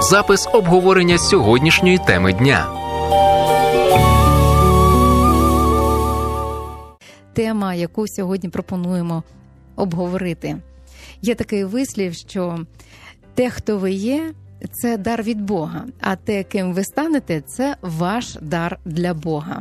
запис обговорення сьогоднішньої теми дня. Тема, яку сьогодні пропонуємо обговорити. Є такий вислів, що те, хто ви є, це дар від Бога, а те, ким ви станете, це ваш дар для Бога.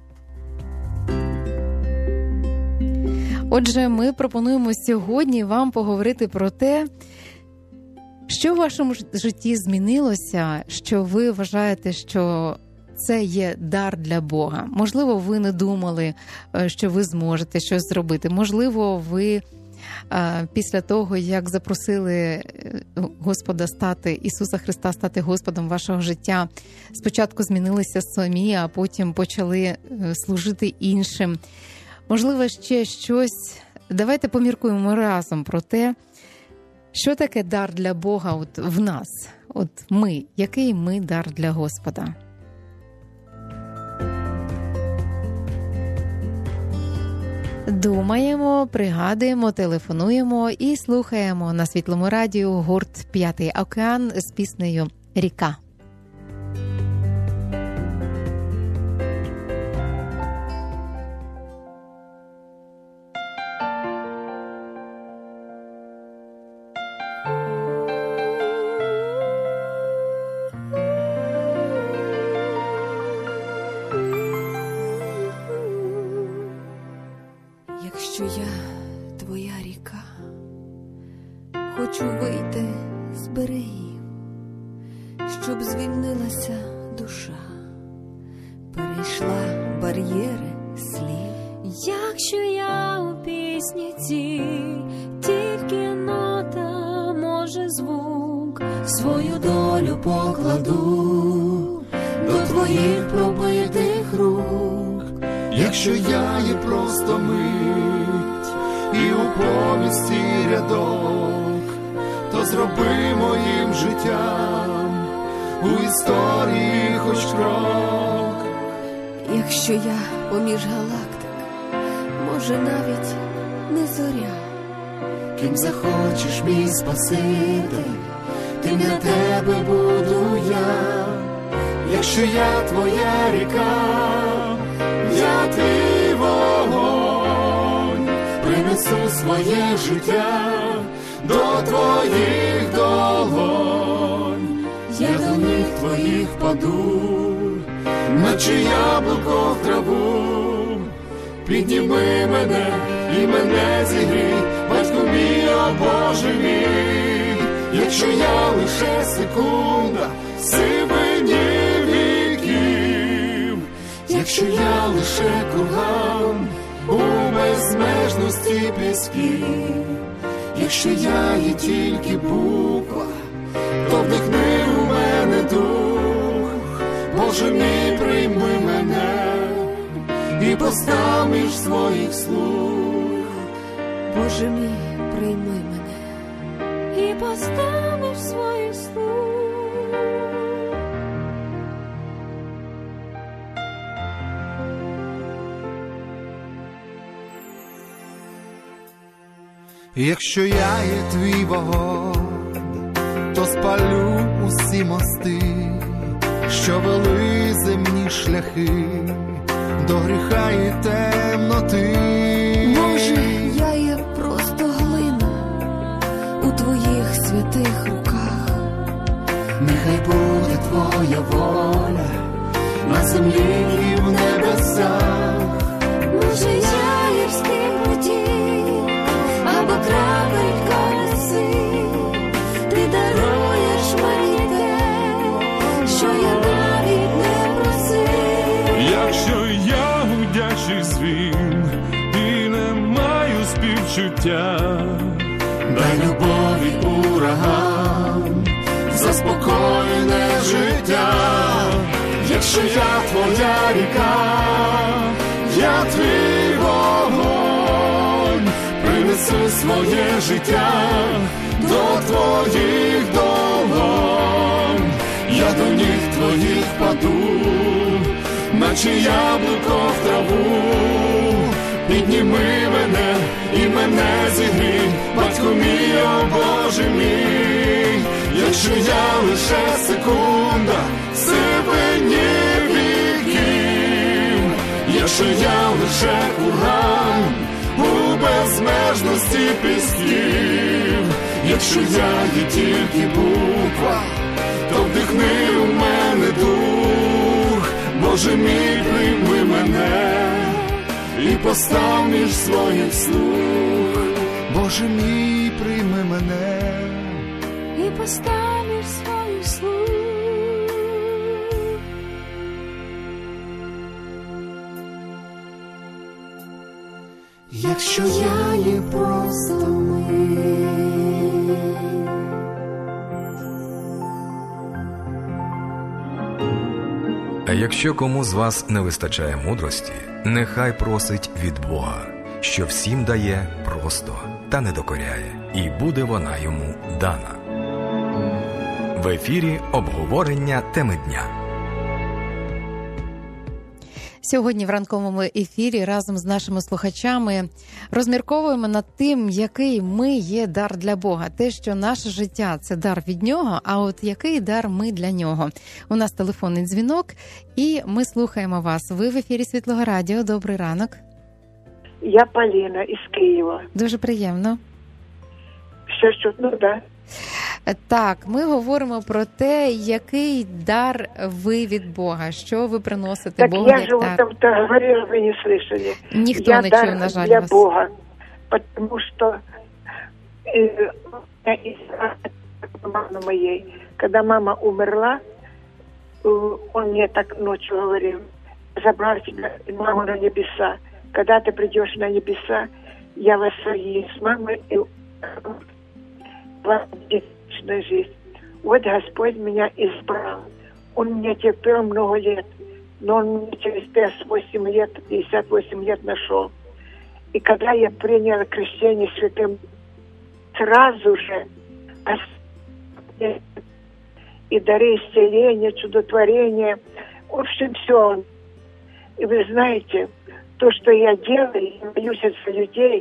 Отже, ми пропонуємо сьогодні вам поговорити про те, що в вашому житті змінилося, що ви вважаєте, що це є дар для Бога. Можливо, ви не думали, що ви зможете щось зробити. Можливо, ви після того, як запросили Господа Ісуса Христа стати Господом вашого життя, спочатку змінилися самі, а потім почали служити іншим. Можливо, ще щось. Давайте поміркуємо разом про те, що таке дар для Бога от в нас. От ми, який ми дар для Господа. Думаємо, пригадуємо, телефонуємо і слухаємо на Світлому радіо гурт «П'ятий океан» з піснею «Ріка». Якщо я твоя ріка, хочу вийти з берегів, щоб звільнилася душа, перейшла бар'єри слів. Якщо я у пісні цій, тільки нота, може звук, свою долю покладу до твоїх пробитих рук. Якщо я є просто мить і у повісті рядок, то зроби моїм життям у історії хоч крок. Якщо я поміж галактик, може навіть не зоря, ким захочеш мій Спаситель, тим для тебе буду я. Якщо я твоя ріка, я твій вогонь, принесу своє життя до твоїх долонь. Я до них твоїх впаду, наче яблуко в траву. Підніми мене і мене зігрій, батько мій, о Боже мій. Якщо я лише секунда в сивині віків, якщо я лише курган у безмежності пісків, якщо я є тільки буква, то вдихни у мене дух. Боже мій, прийми мене і постав між своїх слуг. Боже мій, прийми мене і постав між своїх слуг. Якщо я є твій вогонь, то спалю усі мости, що вели земні шляхи до гріха і темноти. Може, я є просто глина у твоїх святих руках. Нехай буде твоя воля на землі і в небесах. Може, я є в скипоті або крапелька роси, ти даруєш мені те, що я навіть не просив. Якщо я гудячий свін і не маю співчуття, дай любові ураган, заспокоєне життя. Якщо я твоя ріка, я твій вогонь, принесу своє життя до твоїх долонь. Я до ніг твоїх впаду, наче яблуко в траву. Підніми мене і мене зігрій, батько мій, о Боже мій. Якщо я лише секунда сивині віків, якщо я лише уран у безмежності пісків, якщо я є тільки буква, то вдихни у мене дух, Боже мій, прийми мене і постав між своїх слуг. Боже мій, прийми мене і постав між своїх слуг. Якщо я є просто ми. А якщо кому з вас не вистачає мудрості, нехай просить від Бога, що всім дає просто та не докоряє, і буде вона йому дана. В ефірі обговорення теми дня. Сьогодні в ранковому ефірі разом з нашими слухачами розмірковуємо над тим, який ми є дар для Бога. Те, що наше життя – це дар від Нього, а от який дар ми для Нього. У нас телефонний дзвінок, і ми слухаємо вас. Ви в ефірі Світлого Радіо. Добрий ранок. Я Поліна із Києва. Дуже приємно. Що чутно, да? Так, ми говоримо про те, який дар ви від Бога, що ви приносите так Богу. Я же вот там-то говорила, вы не слышали. Ніхто я не дар чув, на жаль, для вас. Бога, потому что мамы моей, когда мама умерла, он мне так ночью говорил: забрал тебя, маму, на небеса. Когда ты придешь на небеса, я воссою с мамой и вечная жизнь. Вот Господь меня избрал. Он меня терпел много лет, но Он меня через 58 лет нашел. И когда я приняла крещение святым, сразу же и дары исцеления, чудотворения, в общем, все. И вы знаете, то, что я делаю, я молюсь за людей,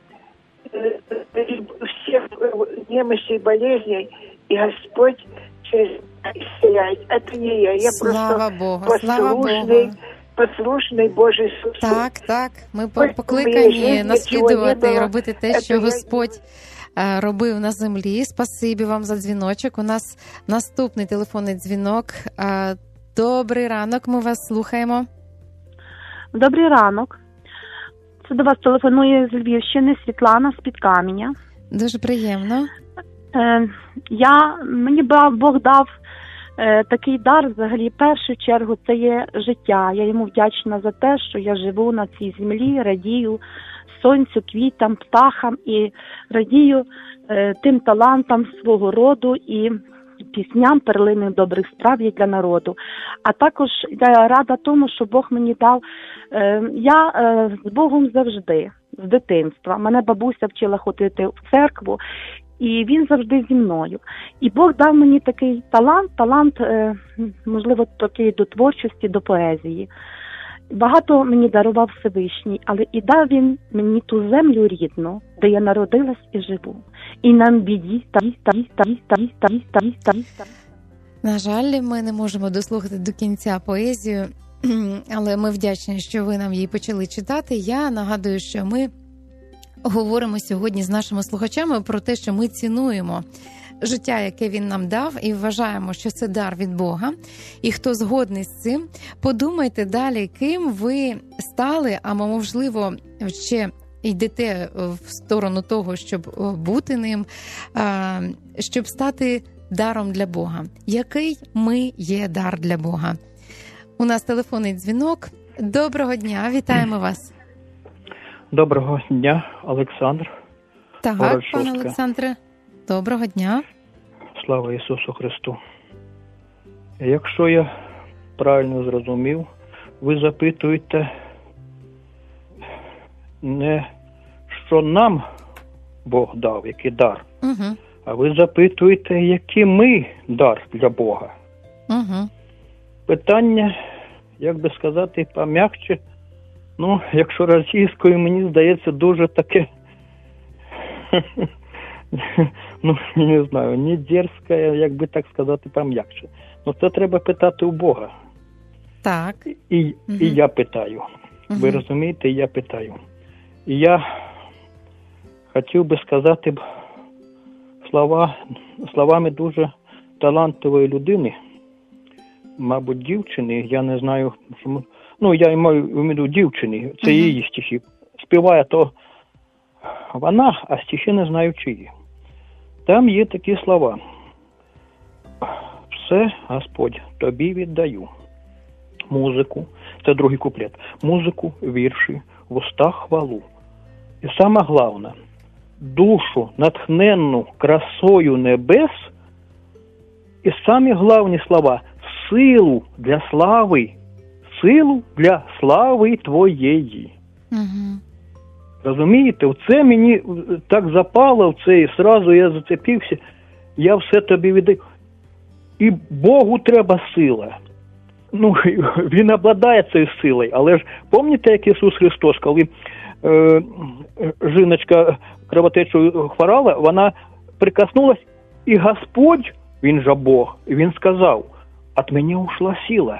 всех немощей и болезней, и Господь через исцеляет. Это не я. Я Слава Богу, послушний Божий Ісус. Так. Ми покликані наслідувати і робити те, що Господь робив на землі. Спасибі вам за дзвіночок. У нас наступний телефонний дзвінок. Добрий ранок, ми вас слухаємо. Добрий ранок. Це до вас телефонує з Львівщини Світлана з-під Каменя. Дуже приємно. Мені Бог дав такий дар, взагалі, в першу чергу, це є життя. Я йому вдячна за те, що я живу на цій землі, радію сонцю, квітам, птахам і радію тим талантам свого роду і пісням перлинних добрих справ є для народу. А також я рада тому, що Бог мені дав. Я з Богом завжди, з дитинства. Мене бабуся вчила ходити в церкву, і він завжди зі мною. І Бог дав мені такий талант, можливо, такий до творчості, до поезії. Багато мені дарував Всевишній, але і дав він мені ту землю рідну, де я народилась і живу. І нам біді, На жаль, ми не можемо дослухати до кінця поезію, але ми вдячні, що ви нам її почали читати. Я нагадую, що ми говоримо сьогодні з нашими слухачами про те, що ми цінуємо життя, яке він нам дав, і вважаємо, що це дар від Бога. І хто згодний з цим, подумайте далі, ким ви стали, а можливо, ще йдете в сторону того, щоб бути ним, щоб стати даром для Бога. Який ми є дар для Бога? У нас телефонний дзвінок. Доброго дня, вітаємо вас. Доброго дня, Олександр. Так, пане Олександре, доброго дня. Слава Ісусу Христу. Якщо я правильно зрозумів, ви запитуєте не що нам Бог дав, який дар, а ви запитуєте, який ми дар для Бога. Питання, як би сказати, пом'якче, якщо російською, мені здається, дуже таке ну, не знаю, не дерзка, як би так сказати, пом'якше. Ну, це треба питати у Бога. Так. І я питаю. Ви розумієте, я питаю. І я хотів би сказати словами дуже талантливої людини, мабуть, дівчини, я не знаю, ну, я маю в виду дівчини, це її стихи. Співає то вона, а стихи не знаю чиї. Там є такі слова. Все, Господь, тобі віддаю. Музику, це другий куплет. Музику, вірші, в устах хвалу. І саме головне, душу, натхненну красою небес, і самі головні слова – силу для слави твоєї. Угу. Розумієте? Це мені так запало, це і зразу я зацепився, я все тобі віддаю. І Богу треба сила. Ну, він обладає цією силою, але ж пам'ятаєте, як Ісус Христос, коли жіночка кровотечею хворала, вона прикоснулась, і Господь, він же Бог, він сказав, «От мене ушла сила».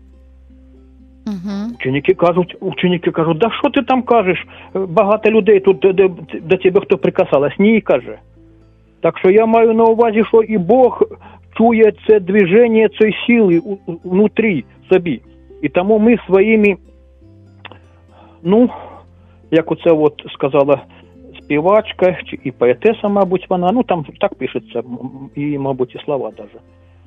Ученики кажуть, да що ти там кажеш? Багато людей тут до тебе хто прикасалась. Ні, каже. Так що я маю на увазі, що і Бог чує це движення цієї сили внутрі собі. І тому ми своїми, ну, як оце от сказала співачка, і поетеса, мабуть, вона, ну там так пишеться, і, мабуть, і слова даже.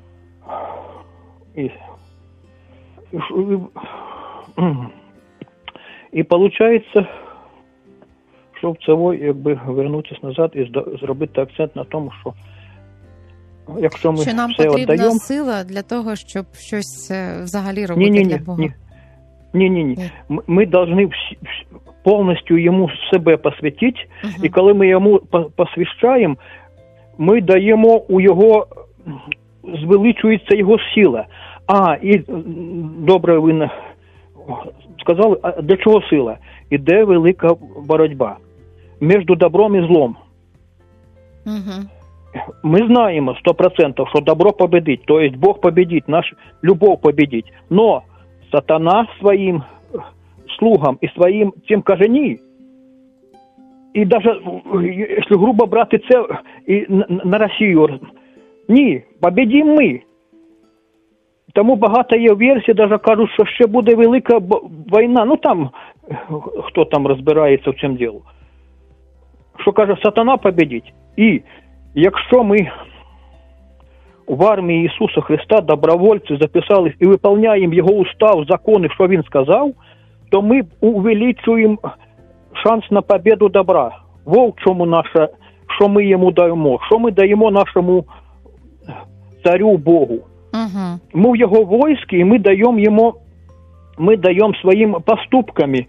І получається, що в цього, якби вернутися назад і зробити акцент на тому, що якщо ми що нам все потрібна віддаємо, сила для того, щоб щось взагалі робити для Бога. Ні. Ми повинні повністю йому себе посвятити, і коли ми йому посвящаємо, ми даємо у його, звеличується його сила. І добре ви сказали, а для чого сила? Іде велика боротьба між добром і злом. Ми знаємо 100%, що добро победить, то есть Бог победит, наш любов победить. Но сатана своим слугам і своїм тим каже ні. І навіть, якщо грубо брати це і на Росію, ні, победимо ми. Тому багато є версій, навіть кажуть, що ще буде велика війна. Ну там, хто там розбирається в цьому ділу. Що каже, сатана победить. І якщо ми в армії Ісуса Христа добровольці записались і виконуємо Його устав, закони, що Він сказав, то ми увеличуємо шанс на победу добра. В чому наше, що ми йому даємо? Що ми даємо нашому царю Богу? Ми в його войскі, і ми даємо своїми поступками.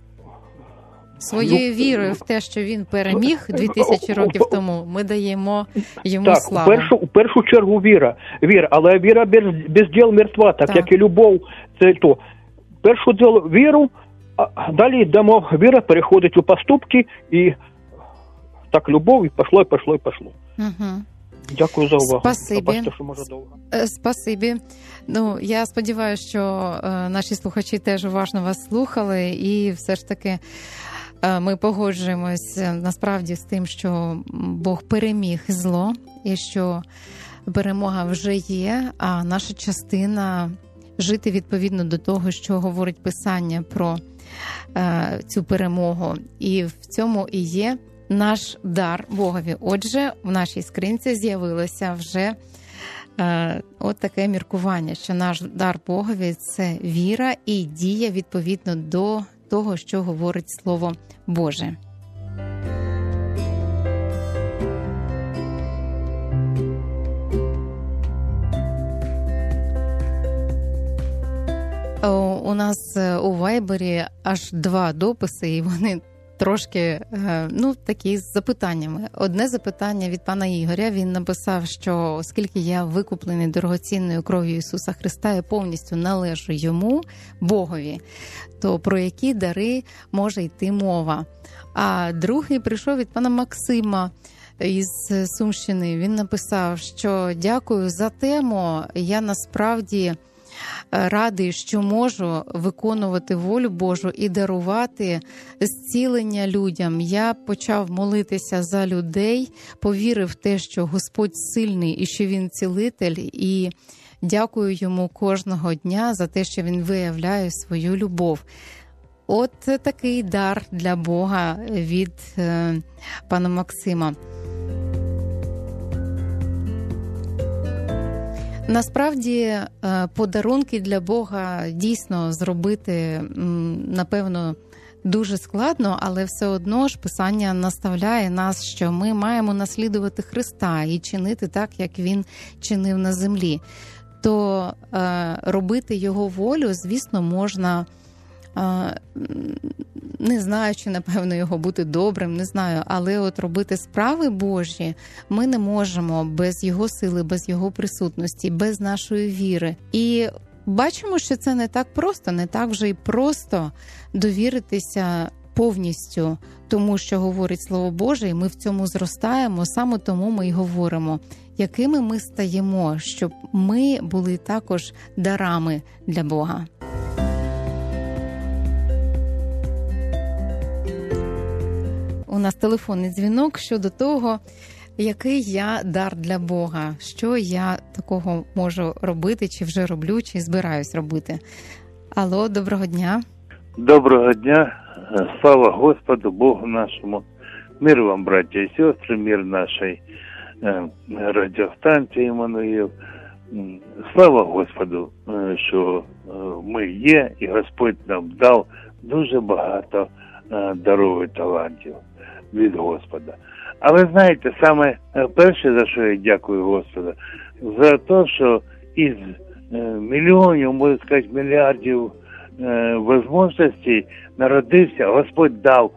Своєю вірою в те, що він переміг 2000 років тому, ми даємо йому славу. Так, у першу чергу віра, але віра без діл мертва, так як і любов, це то. Першу діло віру, а далі йдемо, віра переходить у поступки, і так любов, і пішло. Дякую за увагу. Спасибі. Що може довго. Спасибі. Ну, я сподіваюся, що наші слухачі теж уважно вас слухали, і все ж таки ми погоджуємось насправді з тим, що Бог переміг зло, і що перемога вже є, а наша частина жити відповідно до того, що говорить Писання про цю перемогу. І в цьому і є наш дар Богові. Отже, в нашій скринці з'явилося вже от таке міркування, що наш дар Богові – це віра і дія відповідно до того, що говорить Слово Боже. У нас у Вайбері аж 2 дописи, і вони трошки, такі з запитаннями. Одне запитання від пана Ігоря. Він написав, що оскільки я викуплений дорогоцінною кров'ю Ісуса Христа і повністю належу Йому, Богові, то про які дари може йти мова? А другий прийшов від пана Максима. із Сумщини. Він написав, що дякую за тему. Я насправді радий, що можу виконувати волю Божу і дарувати зцілення людям. Я почав молитися за людей, повірив в те, що Господь сильний і що Він цілитель, і дякую йому кожного дня за те, що він виявляє свою любов. От такий дар для Бога від пана Максима. Насправді, подарунки для Бога дійсно зробити, напевно, дуже складно, але все одно ж Писання наставляє нас, що ми маємо наслідувати Христа і чинити так, як Він чинив на землі. То робити Його волю, звісно, можна, не знаю, чи, напевно, його бути добрим, не знаю, але от робити справи Божі ми не можемо без Його сили, без Його присутності, без нашої віри. І бачимо, що це не так просто, не так вже й просто довіритися повністю тому, що говорить Слово Боже, і ми в цьому зростаємо, саме тому ми й говоримо, якими ми стаємо, щоб ми були також дарами для Бога. У нас телефонний дзвінок щодо того, який я дар для Бога, що я такого можу робити, чи вже роблю, чи збираюсь робити. Алло, доброго дня. Доброго дня, слава Господу, Богу нашому. Мир вам, браття і сестри, мир нашій радіостанції Іммануїл. Слава Господу, що ми є, і Господь нам дав дуже багато дарів і талантів від Господа. Але знаєте, саме перше, за що я дякую Господу, за те, що із мільйонів, можна сказати, мільярдів можливостей народився, Господь дав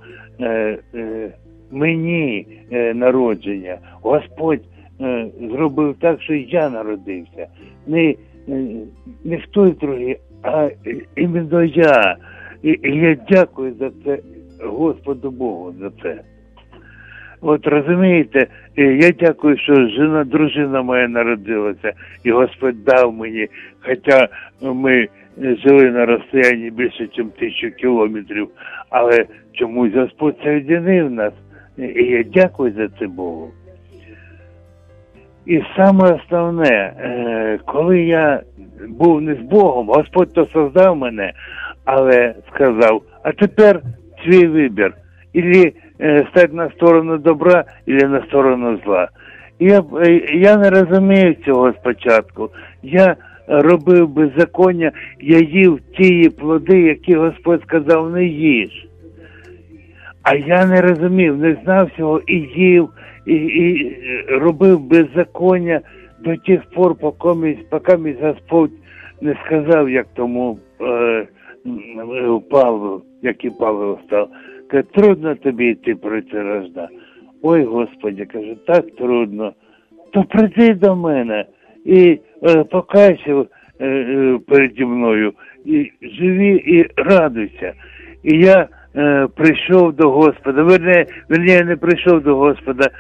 мені народження. Господь зробив так, що я народився. Не хтось другий, а іменно я. І я дякую за це Господу Богу за це. От розумієте, я дякую, що дружина моя народилася, і Господь дав мені, хоча ми жили на розстоянні більше, ніж 1000 кілометрів, але чомусь Господь соєдинив нас, і я дякую за це Богу. І саме основне, коли я був не з Богом, Господь то создав мене, але сказав, а тепер свій вибір. Ілі стати на сторону добра, ілі на сторону зла. Я не розумію цього спочатку. Я робив беззаконня, я їв ті плоди, які Господь сказав, не їж. А я не розумів, не знав цього і їв, і робив беззаконня до тих пор, поки мій Господь не сказав, як тому Павлу, як і Павло став. Каже, трудно тобі йти проти рожна. Ой, Господи, каже, так трудно. То прийди до мене і покайся переді мною, і живи і радуйся. І я прийшов до Господа, верніше, не прийшов до Господа,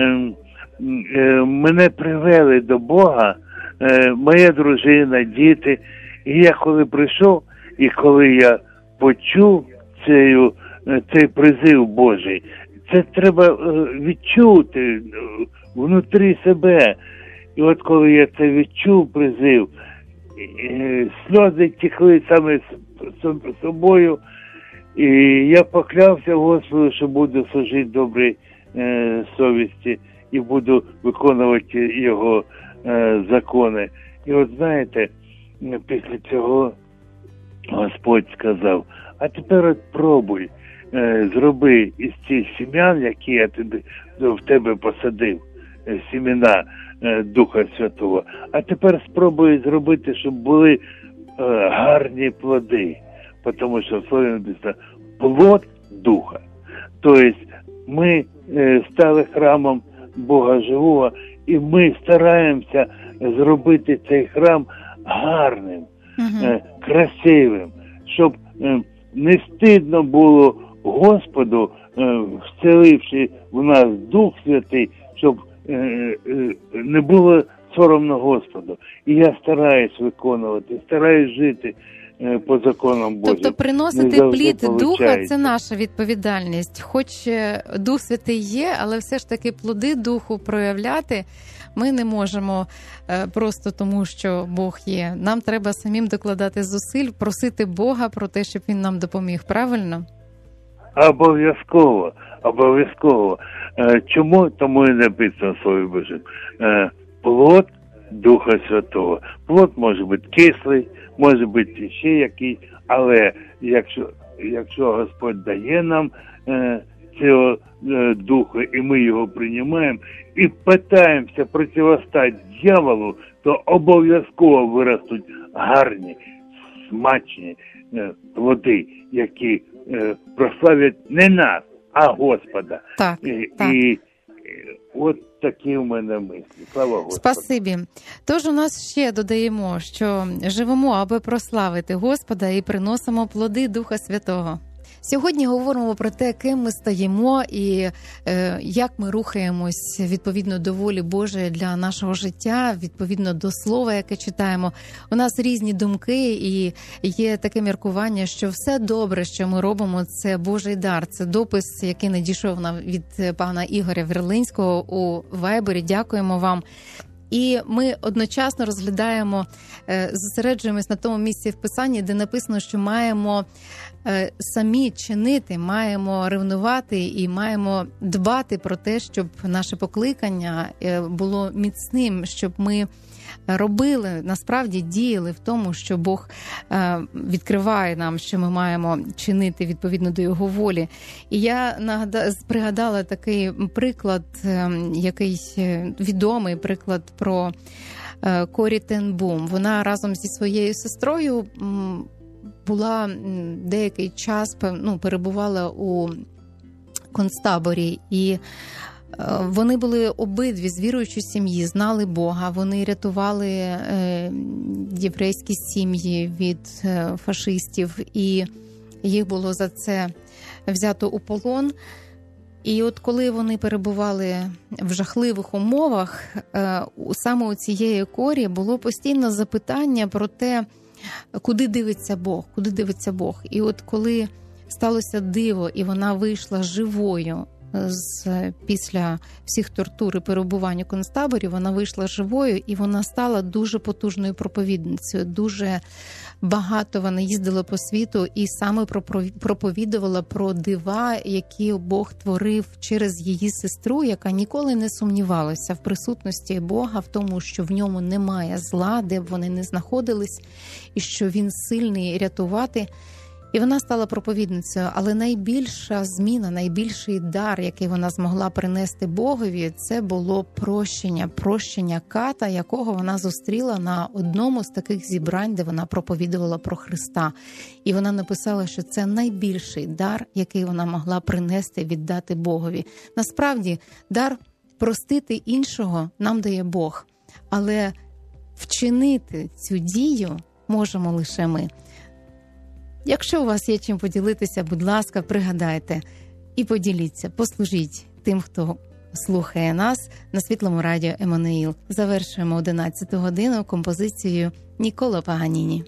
мене привели до Бога, моя дружина, діти. І я коли прийшов, і коли я почув цей призив Божий, це треба відчути внутрі себе. І от коли я це відчув, призив, сльози текли саме з собою, і я поклявся Господу, що буду служити добрій совісті і буду виконувати його закони. І от знаєте, після цього Господь сказав, а тепер от пробуй, зроби із цих сім'ян, які я в тебе посадив, сімена Духа Святого, а тепер спробуй зробити, щоб були гарні плоди, тому що в слові написано плод Духа. Тобто ми стали храмом Бога Живого, і ми стараємося зробити цей храм гарним, красивим, щоб не стидно було Господу, вселивши в нас Дух Святий, щоб не було соромно Господу. І я стараюсь виконувати, стараюсь жити по законам Божим. Тобто приносити плід Духа – це наша відповідальність. Хоч Дух Святий є, але все ж таки плоди Духу проявляти ми не можемо просто тому, що Бог є. Нам треба самим докладати зусиль, просити Бога про те, щоб Він нам допоміг. Правильно? Обов'язково. Обов'язково. Чому? Тому і написано в Слові Божому. Плод Духа Святого. Плод може бути кислий, може бути ще якийсь, але якщо Господь дає нам цього Духа, і ми його приймаємо, і питаємося протистояти дьяволу, то обов'язково виростуть гарні, смачні плоди, які прославлять не нас, а Господа. Так, так. І от такі в мене мислі. Слава Господу. Спасибі. Тож у нас ще додаємо, що живемо, аби прославити Господа і приносимо плоди Духа Святого. Сьогодні говоримо про те, ким ми стаємо і як ми рухаємось відповідно до волі Божої для нашого життя, відповідно до слова, яке читаємо. У нас різні думки і є таке міркування, що все добре, що ми робимо, це Божий дар. Це допис, який надійшов нам від пана Ігоря Верлинського у Вайбері. Дякуємо вам. І ми одночасно розглядаємо, зосереджуємось на тому місці в Писанні, де написано, що маємо самі чинити, маємо ревнувати і маємо дбати про те, щоб наше покликання було міцним, щоб ми робили, насправді діяли в тому, що Бог відкриває нам, що ми маємо чинити відповідно до Його волі. І я пригадала такий приклад, який відомий приклад про Корі Тен Бум. Вона разом зі своєю сестрою була деякий час, перебувала у концтаборі, і вони були обидві з віруючої сім'ї, знали Бога, вони рятували єврейські сім'ї від фашистів, і їх було за це взято у полон. І от коли вони перебували в жахливих умовах, саме у цієї Корі було постійно запитання про те, куди дивиться Бог, куди дивиться Бог. І от коли сталося диво, і вона вийшла живою після всіх тортур і перебувань у концтаборі, вона вийшла живою, і вона стала дуже потужною проповідницею. Дуже багато вона їздила по світу і саме проповідувала про дива, які Бог творив через її сестру, яка ніколи не сумнівалася в присутності Бога, в тому, що в ньому немає зла, де б вони не знаходились, і що він сильний рятувати. І вона стала проповідницею, але найбільша зміна, найбільший дар, який вона змогла принести Богові, це було прощення ката, якого вона зустріла на одному з таких зібрань, де вона проповідувала про Христа. І вона написала, що це найбільший дар, який вона могла принести, віддати Богові. Насправді, дар простити іншого нам дає Бог, але вчинити цю дію можемо лише ми. Якщо у вас є чим поділитися, будь ласка, пригадайте і поділіться, послужіть тим, хто слухає нас на Світлому радіо Еммануїл. Завершуємо 11 годину композицією Ніколо Паганіні.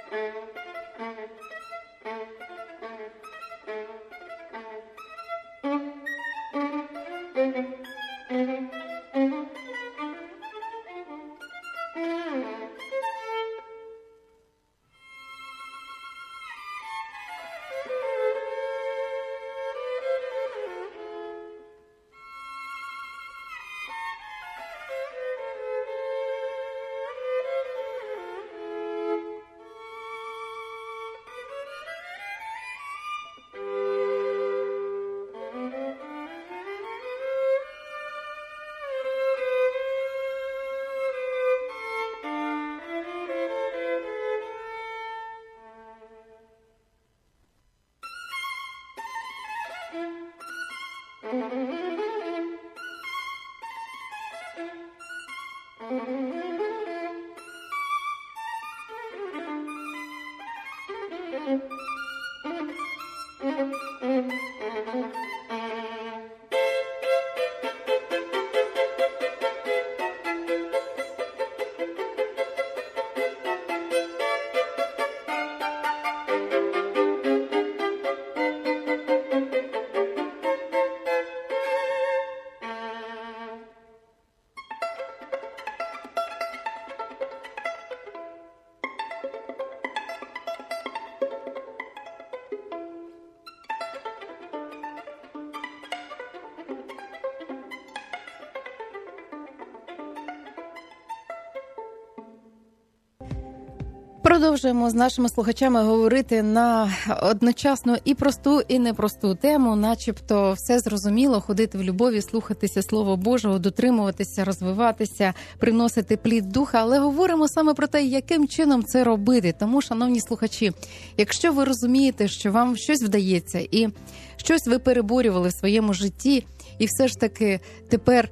Продовжуємо з нашими слухачами говорити на одночасно і просту, і непросту тему, начебто все зрозуміло, ходити в любові, слухатися Слова Божого, дотримуватися, розвиватися, приносити плід духа, але говоримо саме про те, яким чином це робити. Тому, шановні слухачі, якщо ви розумієте, що вам щось вдається і щось ви переборювали в своєму житті, і все ж таки тепер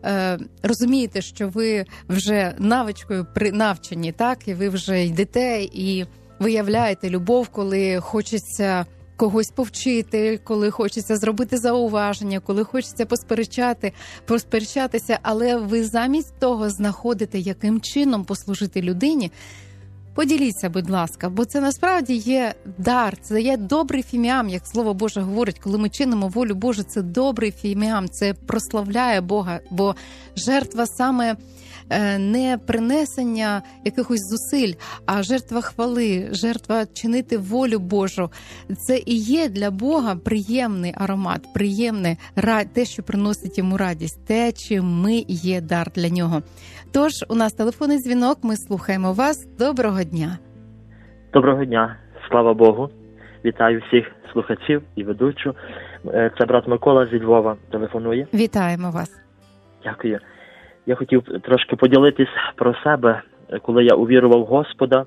розумієте, що ви вже навичкою навчені, так, і ви вже йдете і виявляєте любов, коли хочеться когось повчити, коли хочеться зробити зауваження, коли хочеться посперечатися, але ви замість того знаходите, яким чином послужити людині. Поділіться, будь ласка, бо це насправді є дар, це є добрий фіміам, як Слово Боже говорить, коли ми чинимо волю Божу, це добрий фіміам, це прославляє Бога, бо жертва саме не принесення якихось зусиль, а жертва хвали, жертва чинити волю Божу. Це і є для Бога приємний аромат, приємне те, що приносить йому радість, те, чим ми є дар для нього. Тож, у нас телефонний дзвінок, ми слухаємо вас. Доброго дня. Доброго дня, слава Богу. Вітаю всіх слухачів і ведучу. Це брат Микола зі Львова телефонує. Вітаємо вас. Дякую. Я хотів трошки поділитись про себе. Коли я увірував в Господа,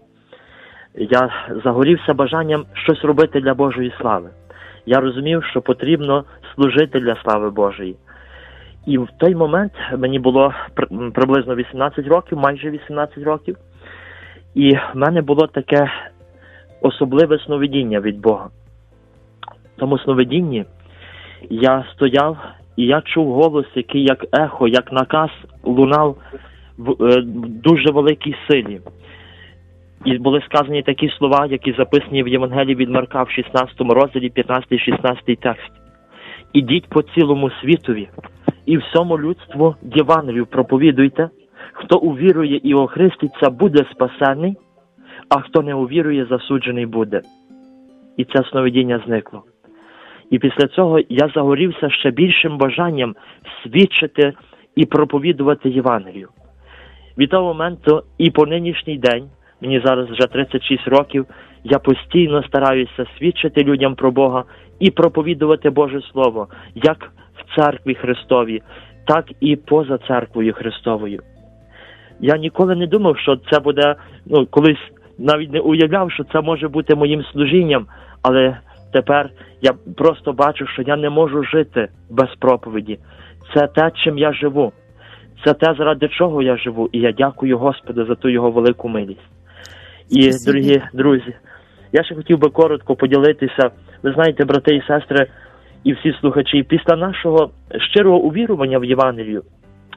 я загорівся бажанням щось робити для Божої слави. Я розумів, що потрібно служити для слави Божої. І в той момент мені було приблизно 18 років, майже 18 років. І в мене було таке особливе сновидіння від Бога. В тому сновидінні я стояв і я чув голос, який як ехо, як наказ лунав в дуже великій силі. І були сказані такі слова, які записані в Євангелії від Марка в 16 розділі, 15-16 текст. «Ідіть по цілому світові і всьому людству Євангелію проповідуйте. Хто увірує і охреститься, буде спасений, а хто не увірує, засуджений буде». І це сновидіння зникло. І після цього я загорівся ще більшим бажанням свідчити і проповідувати Євангелію. Від того моменту і по нинішній день, мені зараз вже 36 років, я постійно стараюся свідчити людям про Бога і проповідувати Боже Слово, як в церкві Христовій, так і поза церквою Христовою. Я ніколи не думав, що це буде, колись навіть не уявляв, що це може бути моїм служінням, але тепер я просто бачу, що я не можу жити без проповіді. Це те, чим я живу. Це те, заради чого я живу. І я дякую Господу за ту його велику милість. І, дорогі друзі, я ще хотів би коротко поділитися. Ви знаєте, брати і сестри, і всі слухачі, після нашого щирого увірування в Євангелію,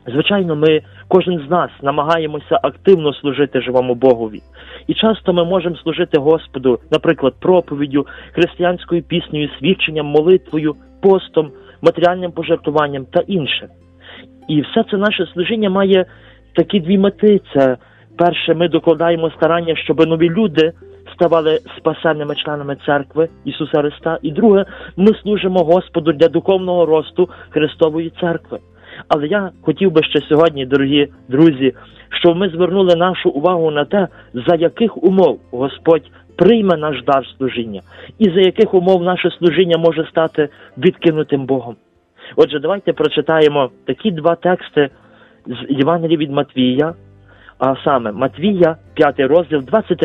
Звичайно, ми, кожен з нас, намагаємося активно служити живому Богові. І часто ми можемо служити Господу, наприклад, проповіддю, християнською піснею, свідченням, молитвою, постом, матеріальним пожертвуванням та інше. І все це наше служіння має такі дві мети. Це, перше, ми докладаємо старання, щоб нові люди ставали спасенними членами церкви Ісуса Христа. І друге, ми служимо Господу для духовного росту Христової церкви. Але я хотів би ще сьогодні, дорогі друзі, щоб ми звернули нашу увагу на те, за яких умов Господь прийме наш дар служіння, і за яких умов наше служіння може стати відкинутим Богом. Отже, давайте прочитаємо такі два тексти з Євангелія від Матвія, а саме Матвія, 5 розділ,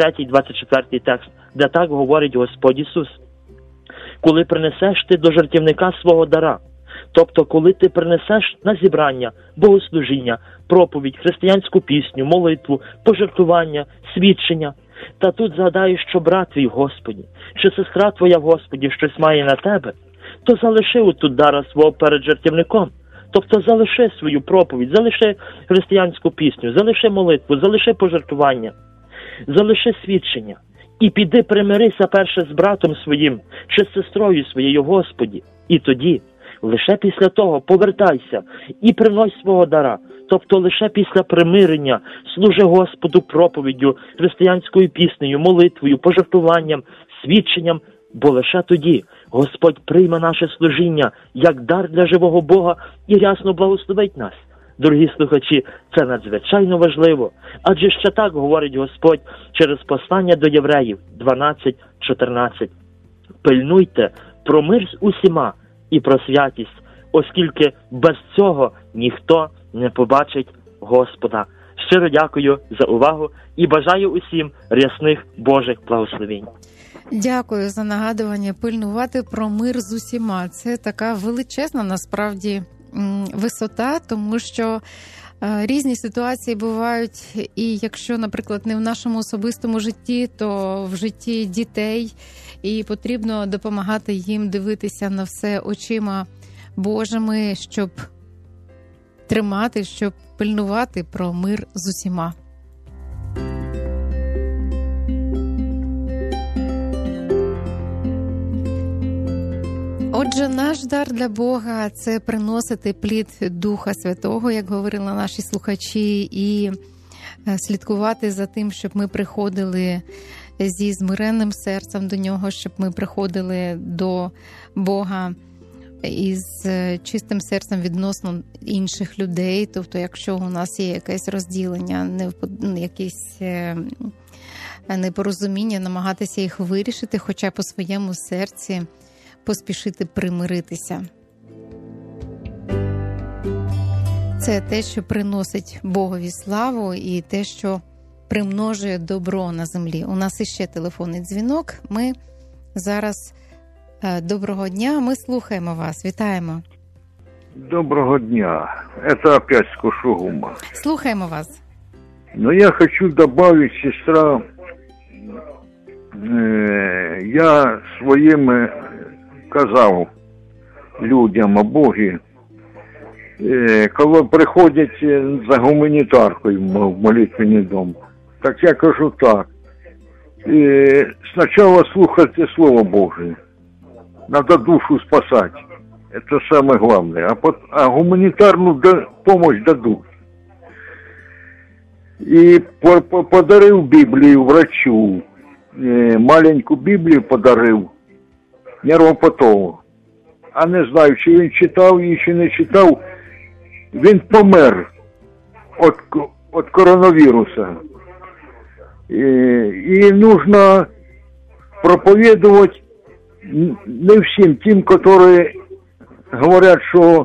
23-24 текст, де так говорить Господь Ісус. «Коли принесеш ти до жертівника свого дара», тобто, коли ти принесеш на зібрання, богослужіння, проповідь, християнську пісню, молитву, пожертвування, свідчення, та тут згадаєш, що брат твій в Господі, що сестра твоя в Господі щось має на тебе, то залиши отут дара свого перед жертівником. Тобто залиши свою проповідь, залиши християнську пісню, залиши молитву, залиши пожертвування, залиши свідчення. І піди примирися перше з братом своїм, чи з сестрою своєю в Господі. І тоді, лише після того повертайся і принось свого дара. Тобто лише після примирення служи Господу проповіддю, християнською піснею, молитвою, пожертвуванням, свідченням, бо лише тоді Господь прийме наше служіння як дар для живого Бога і рясно благословить нас. Дорогі слухачі, це надзвичайно важливо, адже ще так говорить Господь через послання до євреїв 12:14. «Пильнуйте про мир з усіма і про святість, оскільки без цього ніхто не побачить Господа». Щиро дякую за увагу і бажаю усім рясних Божих благословень. Дякую за нагадування пильнувати про мир з усіма. Це така величезна, насправді, висота, тому що різні ситуації бувають, і якщо, наприклад, не в нашому особистому житті, то в житті дітей, і потрібно допомагати їм дивитися на все очима Божими, щоб тримати, щоб пильнувати про мир з усіма. Отже, наш дар для Бога – це приносити плід Духа Святого, як говорили наші слухачі, і слідкувати за тим, щоб ми приходили зі змиренним серцем до Нього, щоб ми приходили до Бога із чистим серцем відносно інших людей. Тобто, якщо у нас є якесь розділення, якісь непорозуміння, намагатися їх вирішити, хоча по своєму серці поспішити примиритися. Це те, що приносить Богові славу і те, що примножує добро на землі. У нас іще телефонний дзвінок. Ми зараз... Доброго дня, мы слухаємо вас, вітаємо. Доброго дня, это опять с Кушугума. Слухаємо вас. Но я хочу добавить, сестра, я своїм казав людям о Богі, коли приходять за гуманітаркою в молитвенний дом, так я кажу так, спочатку слухайте Слово Божие. Надо душу спасать. Это самое главное. А гуманитарную помощь дадут. И подарил Библию врачу. Маленькую Библию подарил нервопатологу. А не знаю, чи він читав її, чи не читав. Він помер від коронавируса. И нужно проповедовать не всім тим, які говорять, що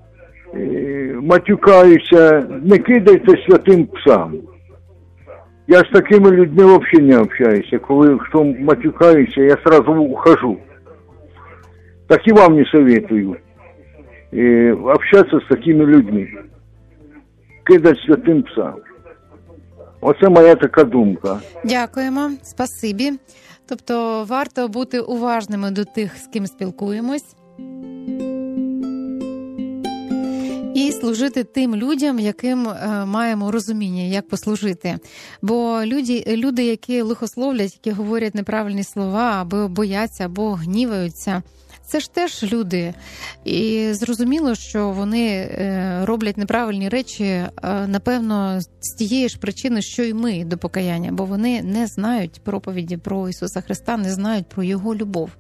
матюкаються, не кидайте святим псам. Я з такими людьми взагалі не общаюся. Коли хто матюкається, я сразу ухожу. Так і вам не советую общатися з такими людьми. Кидати святим псам. Оце моя така думка. Дякуємо, спасибі. Тобто варто бути уважними до тих, з ким спілкуємось. І служити тим людям, яким маємо розуміння, як послужити. Бо люди, які лихословлять, які говорять неправильні слова, або бояться, або гніваються, це ж теж люди. І зрозуміло, що вони роблять неправильні речі, напевно, з тієї ж причини, що й ми до покаяння. Бо вони не знають проповіді про Ісуса Христа, не знають про Його любов.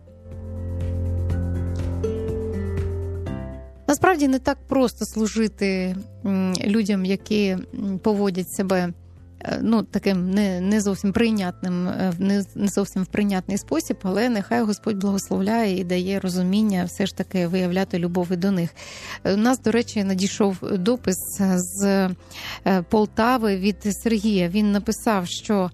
Насправді не так просто служити людям, які поводять себе таким не зовсім прийнятним, не зовсім в прийнятний спосіб, але нехай Господь благословляє і дає розуміння все ж таки виявляти любов і до них. У нас, до речі, надійшов допис з Полтави від Сергія. Він написав, що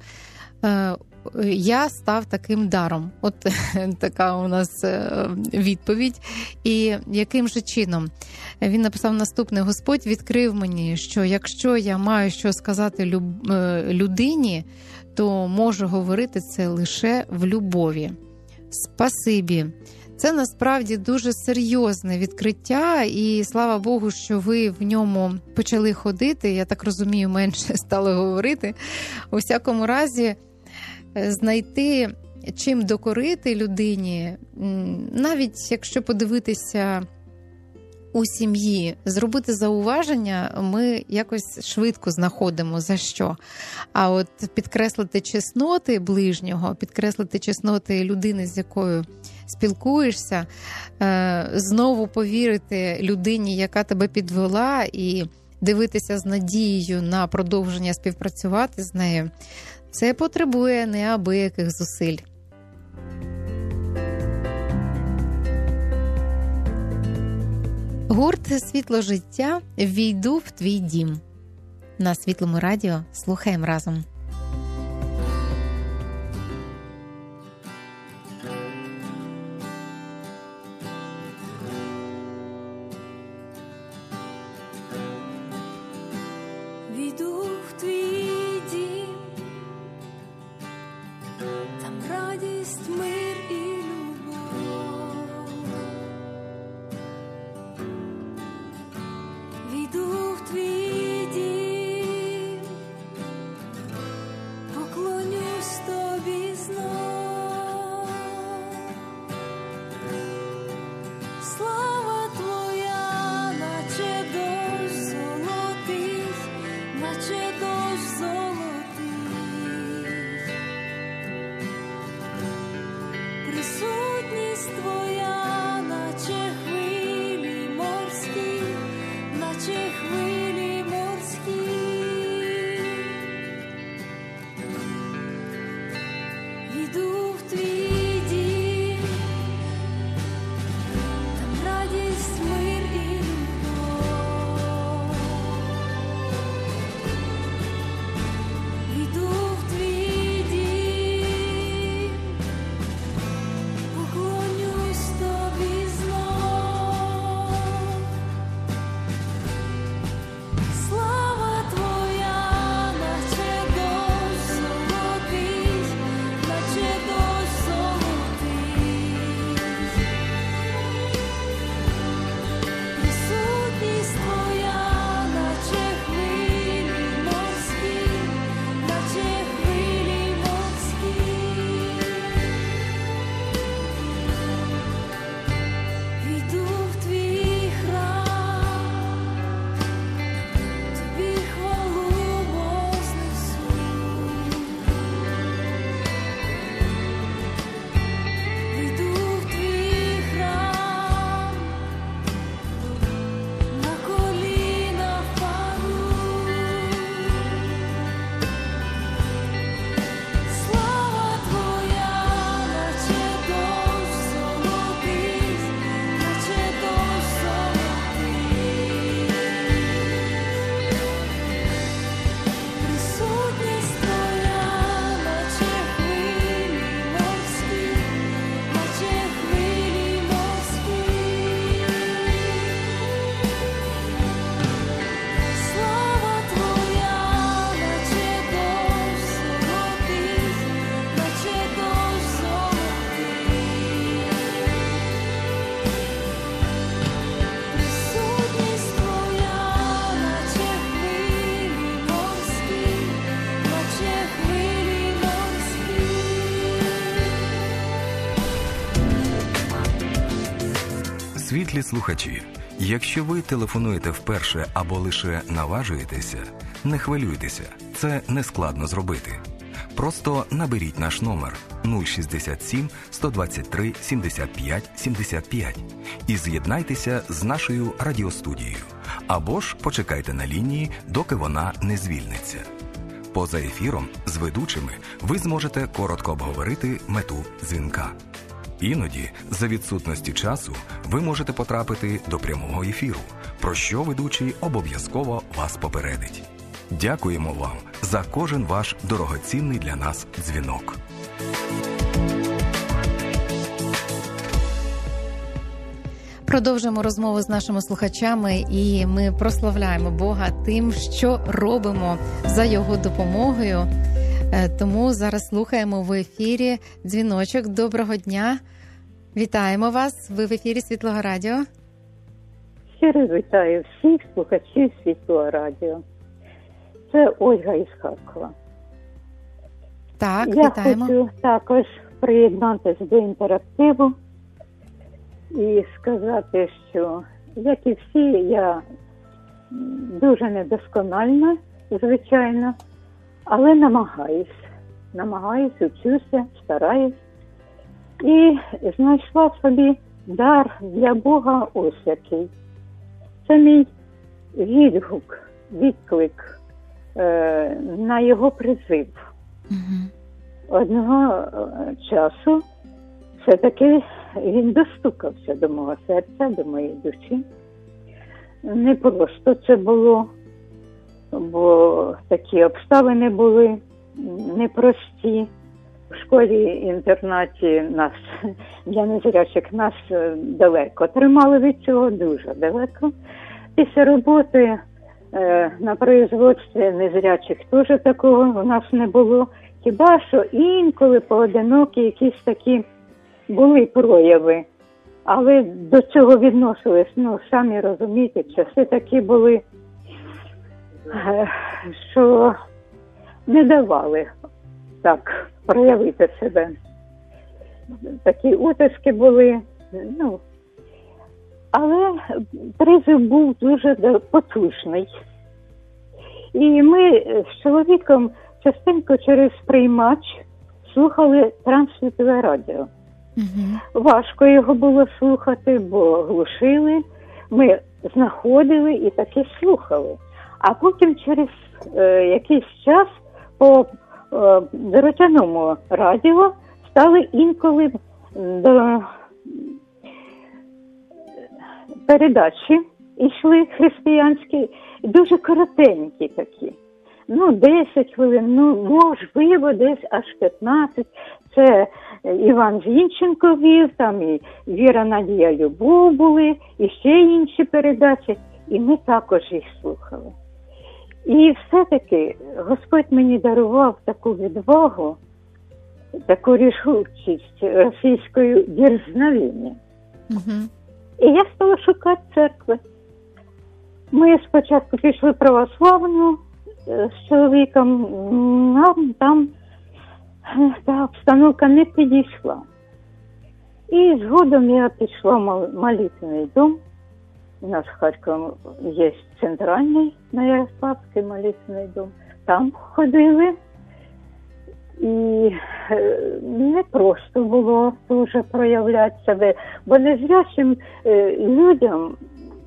я став таким даром. От така у нас відповідь. І яким же чином? Він написав наступне: Господь відкрив мені, що якщо я маю що сказати людині, то можу говорити це лише в любові. Спасибі. Це насправді дуже серйозне відкриття, і слава Богу, що ви в ньому почали ходити. Я так розумію, менше стали говорити. У всякому разі, знайти, чим докорити людині, навіть якщо подивитися у сім'ї, зробити зауваження, ми якось швидко знаходимо за що. А от підкреслити чесноти ближнього, підкреслити чесноти людини, з якою спілкуєшся, знову повірити людині, яка тебе підвела, і дивитися з надією на продовження співпрацювати з нею, це потребує неабияких зусиль. Гурт «Світло життя» «Війду в твій дім». На Світлому радіо слухаємо разом. Війду в твій дім, там радість, мир і любов. Війду в твій дім, поклонюсь тобі знов. Слава твоя, наче дощ золотий, наче дощ золотий. Присутність твоя, наче хвилі морські, наче хвилі морські. Іду в твій дім, там радість, мир і любов. Іду в твій дім, поклонюсь тобі знов. Слава твоя, наче дощ золотий, наче дощ золотий. Світлі слухачі, якщо ви телефонуєте вперше або лише наважуєтеся, не хвилюйтеся, це нескладно зробити. Просто наберіть наш номер 067 123 75 75 і з'єднайтеся з нашою радіостудією. Або ж почекайте на лінії, доки вона не звільниться. Поза ефіром з ведучими ви зможете коротко обговорити мету дзвінка. Іноді, за відсутності часу, ви можете потрапити до прямого ефіру, про що ведучий обов'язково вас попередить. Дякуємо вам за кожен ваш дорогоцінний для нас дзвінок. Продовжуємо розмову з нашими слухачами, і ми прославляємо Бога тим, що робимо за Його допомогою. Тому зараз слухаємо в ефірі дзвіночок. Доброго дня! Вітаємо вас! Ви в ефірі Світлого Радіо. Щиро вітаю всіх слухачів Світлого Радіо. Це Ольга із Харкова. Так, я вітаємо. Хочу також приєднатися до інтерактиву і сказати, що, як і всі, я дуже недоскональна, звичайно, але намагаюсь, учуся, стараюсь. І знайшла собі дар для Бога ось який. Це мій відклик на його призив. Одного часу все-таки він достукався до мого серця, до моєї душі. Не просто це було, бо такі обставини були непрості. В школі-інтернаті нас, для незрячих, нас далеко тримали від цього, дуже далеко. Після роботи на производстві незрячих теж такого у нас не було. Хіба що інколи поодинокі якісь такі були прояви. Але до цього відносились, самі розумієте, часи такі були, що не давали так проявити себе. Такі утиски були, але призив був дуже потужний. І ми з чоловіком частенько через приймач слухали Транссвітове радіо. Важко його було слухати, бо глушили. Ми знаходили і таки слухали. А потім через якийсь час по дротяному радіо стали інколи до передачі, йшли християнські, дуже коротенькі такі. 10 хвилин, можливо, десь аж 15. Це Іван Зінченко вів, там і Віра, Надія, Любов були, і ще інші передачі. І ми також їх слухали. І все-таки Господь мені дарував таку відвагу, таку рішучість російською дерзновіння. І я стала шукати церкви. Ми спочатку пішли в православну з чоловіком, нам там та обстановка не підійшла. І згодом я пішла в молитвенний дом. У нас в Харкові є центральний, на Ярославський молитвенний дом. Там ходили. І не просто було дуже проявляти себе, бо незрячим людям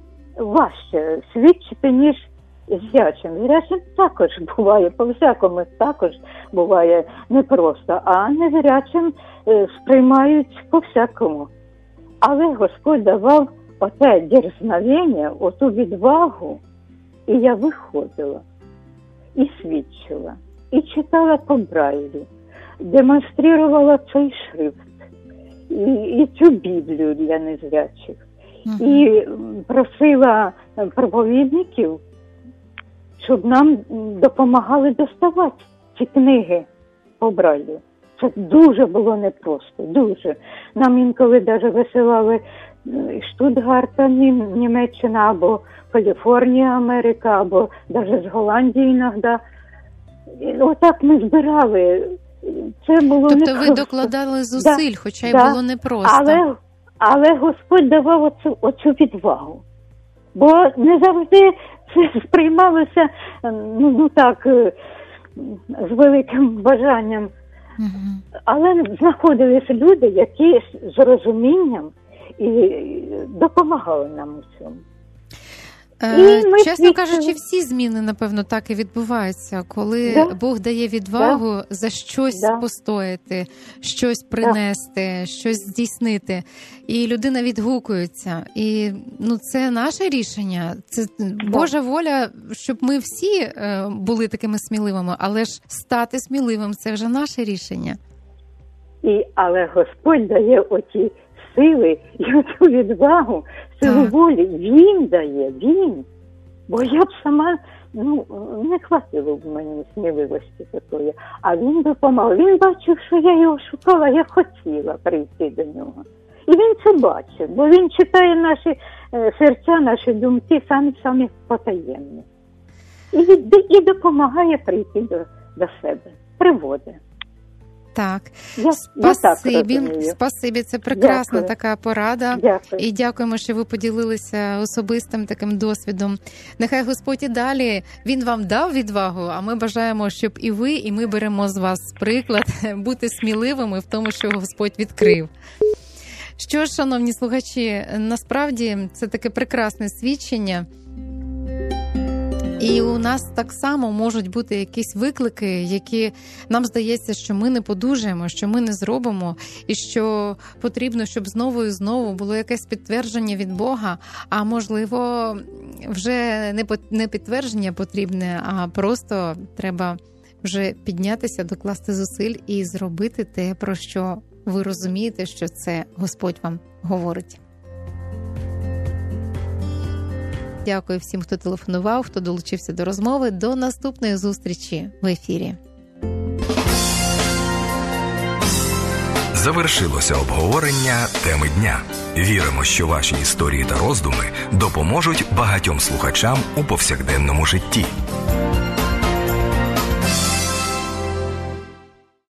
важче свідчити, ніж зрячим. Зрячим також буває, по-всякому також буває непросто, а незрячим сприймають по-всякому. Але Господь давав оте дерзновення, оту відвагу, і я виходила, і свідчила, і читала по Брайлю, демонструвала цей шрифт, і цю Біблію для незрячих. І просила проповідників, щоб нам допомагали доставати ці книги по Брайлю. Це дуже було непросто, дуже. Нам інколи навіть висилали Штутгарта, Німеччина, або Каліфорнія, Америка, або навіть з Голландії іноді. Отак ми збирали. Це було тобто ви докладали зусиль, хоча й було непросто. Але Господь давав оцю відвагу. Бо не завжди це сприймалося, з великим бажанням. Але знаходилися люди, які з розумінням і допомагали нам у цьому. Чесно кажучи, всі зміни, напевно, так і відбуваються, коли Бог дає відвагу за щось постояти, щось принести, щось здійснити. І людина відгукується. І це наше рішення, це Божа воля, щоб ми всі були такими сміливими, але ж стати сміливим – це вже наше рішення. Але Господь дає оті сили і оцю відвагу, силу волі. Він дає, він. Бо я б сама, не хватило в мені сміливості такої. А він допомагав. Він бачив, що я його шукала, я хотіла прийти до нього. І він це бачив, бо він читає наші серця, наші думки самі потаємні. І допомагає прийти до себе, приводить. Так, спасибі, це прекрасна така порада. Дякую. І дякуємо, що ви поділилися особистим таким досвідом. Нехай Господь і далі, Він вам дав відвагу, а ми бажаємо, щоб і ви, і ми беремо з вас приклад бути сміливими в тому, що Господь відкрив. Що ж, шановні слухачі, насправді це таке прекрасне свідчення. І у нас так само можуть бути якісь виклики, які нам здається, що ми не подужаємо, що ми не зробимо, і що потрібно, щоб знову і знову було якесь підтвердження від Бога, а можливо, вже не підтвердження потрібне, а просто треба вже піднятися, докласти зусиль і зробити те, про що ви розумієте, що це Господь вам говорить. Дякую всім, хто телефонував, хто долучився до розмови. До наступної зустрічі в ефірі. Завершилося обговорення теми дня. Віримо, що ваші історії та роздуми допоможуть багатьом слухачам у повсякденному житті.